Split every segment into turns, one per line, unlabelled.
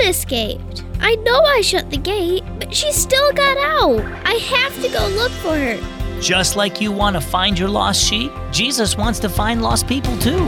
escaped. I know I shut the gate, but she still got out. I have to go look for her.
Just like you want to find your lost sheep, Jesus wants to find lost people too.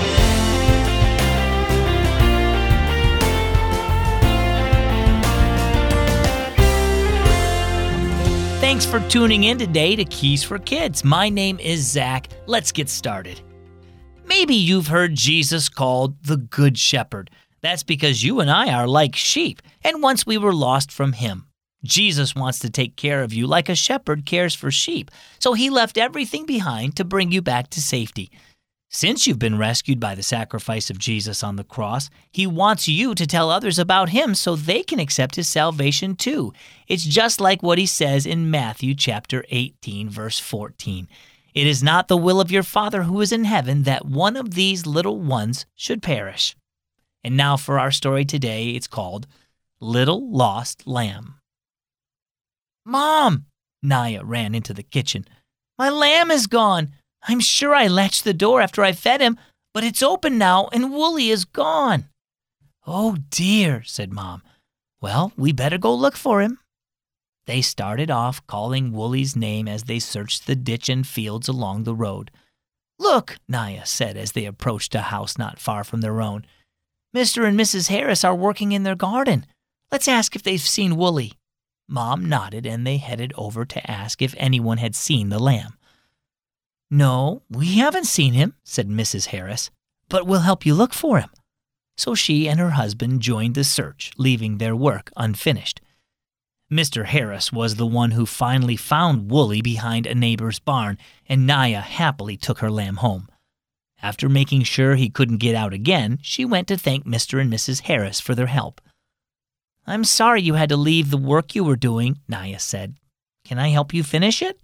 Thanks for tuning in today to Keys for Kids. My name is Zach. Let's get started. Maybe you've heard Jesus called the Good Shepherd. That's because you and I are like sheep, and once we were lost from him. Jesus wants to take care of you like a shepherd cares for sheep, so he left everything behind to bring you back to safety. Since you've been rescued by the sacrifice of Jesus on the cross, he wants you to tell others about him so they can accept his salvation too. It's just like what he says in Matthew chapter 18, verse 14. It is not the will of your Father who is in heaven that one of these little ones should perish. And now for our story today, it's called Little Lost Lamb. Mom! Naya ran into the kitchen. My lamb is gone. I'm sure I latched the door after I fed him, but it's open now and Wooly is gone. Oh dear, said Mom. Well, we better go look for him. They started off calling Wooly's name as they searched the ditch and fields along the road. Look, Naya said as they approached a house not far from their own. Mr. and Mrs. Harris are working in their garden. Let's ask if they've seen Wooly. Mom nodded and they headed over to ask if anyone had seen the lamb. No, we haven't seen him, said Mrs. Harris, but we'll help you look for him. So she and her husband joined the search, leaving their work unfinished. Mr. Harris was the one who finally found Wooly behind a neighbor's barn, and Naya happily took her lamb home. After making sure he couldn't get out again, she went to thank Mr. and Mrs. Harris for their help. I'm sorry you had to leave the work you were doing, Naya said. Can I help you finish it?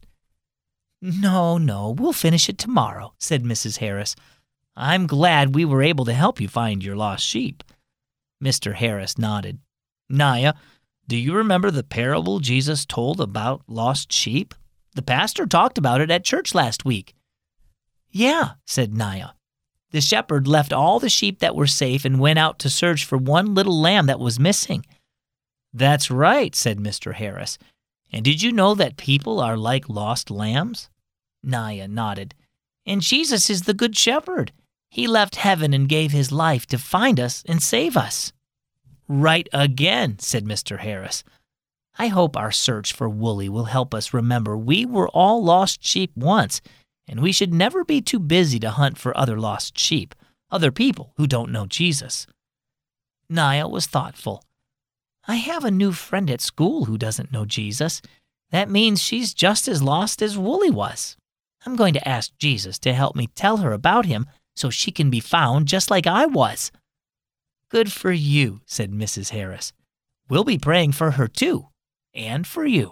No, we'll finish it tomorrow, said Mrs. Harris. I'm glad we were able to help you find your lost sheep. Mr. Harris nodded. Naya, do you remember the parable Jesus told about lost sheep? The pastor talked about it at church last week. Yeah, said Naya. The shepherd left all the sheep that were safe and went out to search for one little lamb that was missing. That's right, said Mr. Harris. And did you know that people are like lost lambs? Naya nodded. And Jesus is the Good Shepherd. He left heaven and gave his life to find us and save us. Right again, said Mr. Harris. I hope our search for Wooly will help us remember we were all lost sheep once, and we should never be too busy to hunt for other lost sheep, other people who don't know Jesus. Naya was thoughtful. I have a new friend at school who doesn't know Jesus. That means she's just as lost as Wooly was. I'm going to ask Jesus to help me tell her about him so she can be found just like I was. Good for you, said Mrs. Harris. We'll be praying for her too, and for you.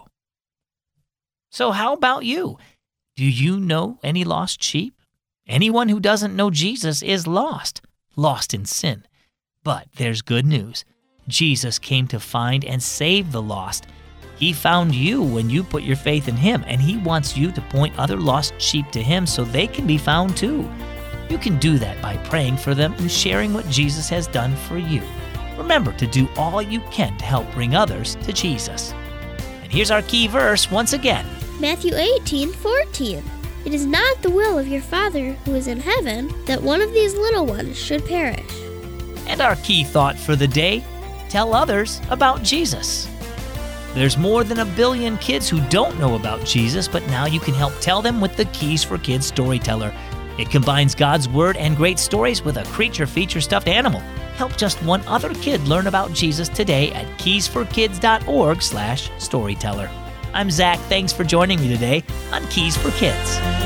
So how about you? Do you know any lost sheep? Anyone who doesn't know Jesus is lost in sin. But there's good news. Jesus came to find and save the lost. He found you when you put your faith in him, and he wants you to point other lost sheep to him so they can be found too. You can do that by praying for them and sharing what Jesus has done for you. Remember to do all you can to help bring others to Jesus. And here's our key verse once again.
Matthew 18:14. It is not the will of your Father who is in heaven that one of these little ones should perish.
And our key thought for the day, tell others about Jesus. There's more than 1 billion kids who don't know about Jesus, but now you can help tell them with the Keys for Kids Storyteller. It combines God's Word and great stories with a creature feature stuffed animal. Help just one other kid learn about Jesus today at keysforkids.org/storyteller. I'm Zach. Thanks for joining me today on Keys for Kids.